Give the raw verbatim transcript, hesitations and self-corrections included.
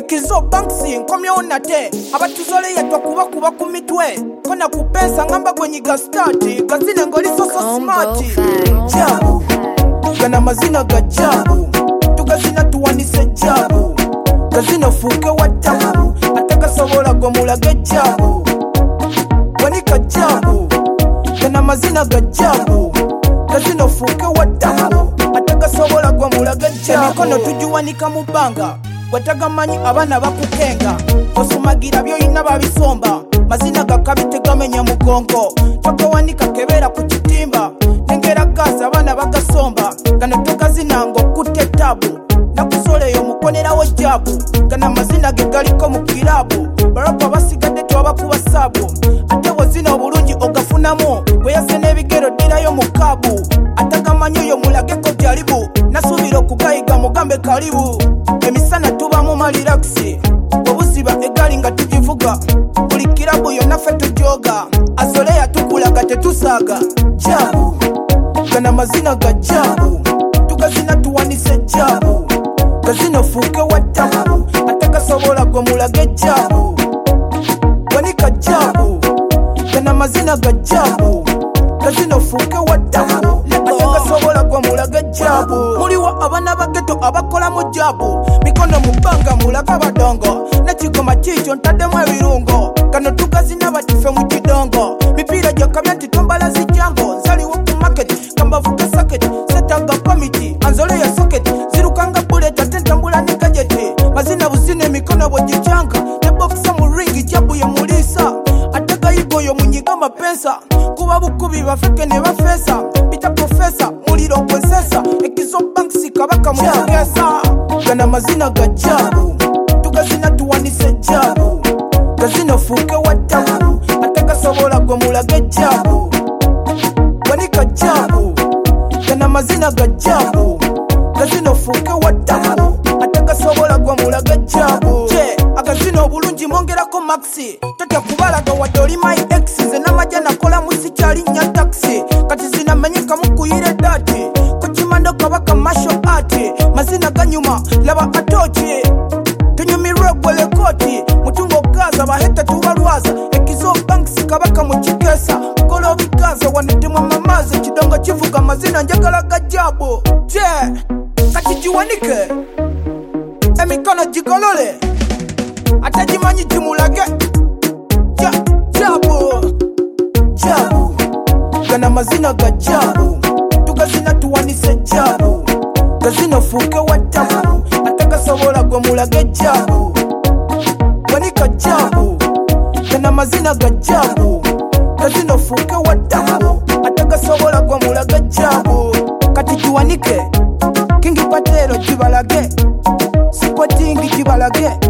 Ekizo Banksy nkomyewo nate abatuzole yatwa kuba kuba ku mitwe kona kupensa ngamba gwenyiga stati gazine ngoli soso smart jabu kana mazina ga jabu tugazina tuwanise jabu gazina fuke watabu ataka sobola gwa mulage jabu wanika jabu kana mazina ga jabu gazina fuke watabu ataka sobola gwa mulage jabu mikono tujuwanika mubanga Watagamanyi abana bakukenga osumagira byoyina babisomba mazina gakabite gamenya mugongo takawanika kebera ku kitimba nengera gaza abana bagasomba kana tokazina ngo kutte tabu nakusoleyo mukonerawo jabu kana mazina ge galiko mu kirabu barapa basigadde twabakuba sabu ate wazina obulungi ogafunamu bwe yasene ebigero dirayo mu kabu atagamanyi yo mulageko jalibu nasubira okugayiga mugambe kalibu emisana tuba mu maliraxi obuziba egali nga tugivuga buli kirabu yonna ffe tujoga asole yatukulaga tetusaaga jabu gana mazina ga jabu tugazina tuwanise jabu gazina fuuke watabu atagasobola gwe mulage jabu wanika jabu gana mazina ga jabu gazina fuuke watabu atagasobola gwe mulage jabu muliwo abana bageto abakola mu jabu mikono mubanga mulaga badongo nekigoma kikyo ntaddemu ebirungo kano tugazina batife mu kidongo mipiira gyakamya titombala zijjango nsaliwo ku market kambavuga saketi setaga komiti anzole ya soketi zirukanga buleti ate ntambula ne gajeti mazina buzina emikono bwegicanga ne bokisa mu ringi jabu ye mulisa ate gayigoyo munyiga mapensa kuba bukubi bafeke ne bafesa bita profesa muliro kwesesa Ekizo Banksy kabaka mugesa kana mazina ga jabu tugazina tuwanise jabu gazina fuke watabu atagasobola gwe mulage jabu wanika jabu kana mazina ga jabu gazina fuke watabu atagasobola gwe mulage jabu je agazina obulungi mongerako maxi tata kubalaga wadde oli my ex ze n'amajja nakola musikyali nya taxi kati zinamenyeka mukuyire dati kukimando kabaka martial art mazina ganyuma laba atoki tunyumirwe gwele koti mutungo gaza baheta tubalwaza Ekizo Banksy kabaka mu kikesa kola bikaza wanitimwa mamaze kidongo kivuga mazina njagala gajabu je kati jiwanike emikono jigolole atajimanyi jimulage ja jabu jabu kana mazina ga jabu tugazina tuwanise jabu gazina fuke watabu atagasobola gwe mulage jabu wanika jabu kana mazina ga jabu gazina fuke watabu atagasobola gwe mulage jabu kati jiwanike kingi patero jibalage sikwatingi jibalage